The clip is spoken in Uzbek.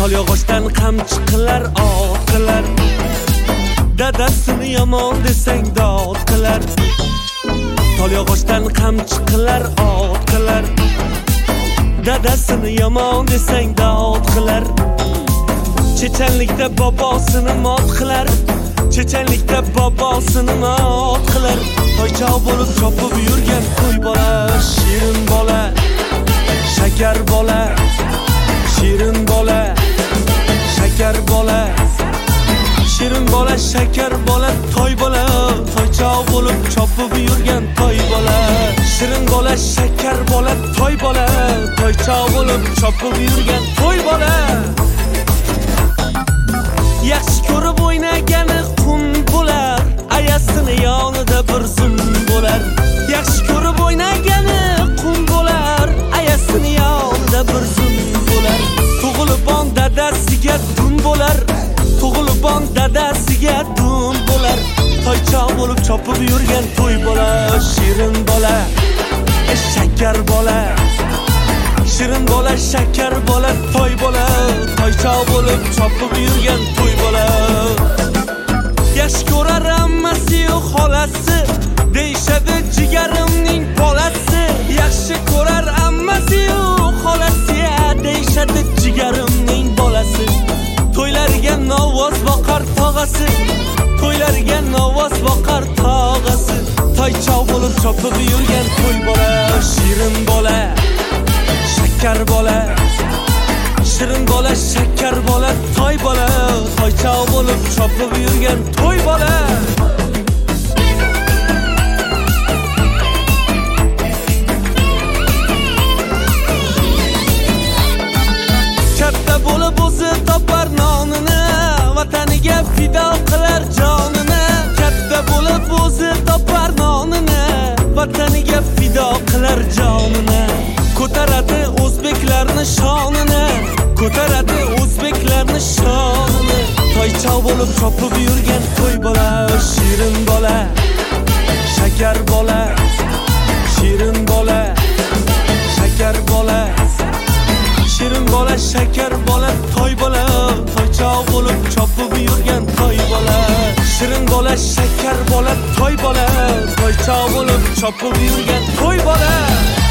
Tolyog'ochdan qamchi qilar ot qilar, dadasini yomon desang dod qilar. Tolyog'ochdan qamchi qilar ot qilar, dadasini yomon desang dod qilar. Chechenlikda bobosini mot qilar, chechenlikda bobosini mot qilar. Toychoq bo'lib chopib yurgan qo'y bola, shirin bola, shakar bola, shirin bola, shakar bola, shirin bola, shakar bola, toy bola. Toychoq bo'lib chopib yurgan toy bola, shirin bola, shakar bola, toy bola. Toychoq bo'lib chopib yurgan toy bola. Yaxshi ko'rib o'ynagani qum bo'lar, ayasini yonida bir zum bo'lar. Yaxshi ko'rib o'ynagani qum bo'lar, ayasini yonida bir zum bo'lar. Tug'ilibon dadasiga dum bo'lar, tug'ilibon dadasiga dum bo'lar. Toychoq bo'lib chopib yurgan to'y bola, shirin bola, shakar bola, shirin bola, shakar bola, toy bola. Toychoq bo'lib chopib yurgan to'y bola. Yaxshi ko'rar ammasi-yu xolasi, deyshadi jigarimning bolasi. Yaxshi ko'rar ammasi-yu xolasi, deyshadi jigarimning bolasi. To'ylariga novoz boqar tog'asi, to'ylariga novoz boqar tog'asi. Toychoq bo'lib chopib yurgan to'y bola, shirin bola, shakar bola, shirin bola, shakar bola, toy bola. Toychoq bo'lib chopib yurgan to'y bola. Katta bo'lib o'zi topar nonini, vataniga fido qilar jonini. Katta bo'lib o'zi topar nonini, vataniga fido qilar jonini. Ko'taradi o'zbeklarni shonini, ko'taradi o'zbeklarni shonini. Toychoq bo'lib chopib yurgan to'y bola, shirin bola, shakar bola, shirin bola, shakar bola, shirin bola, shakar bola, toy bola. Toychoq bo'lib chopib yurgan toy bola, shirin bola, shakar bola, toy bola. Toychoq bo'lib chopib yurgan toy bola.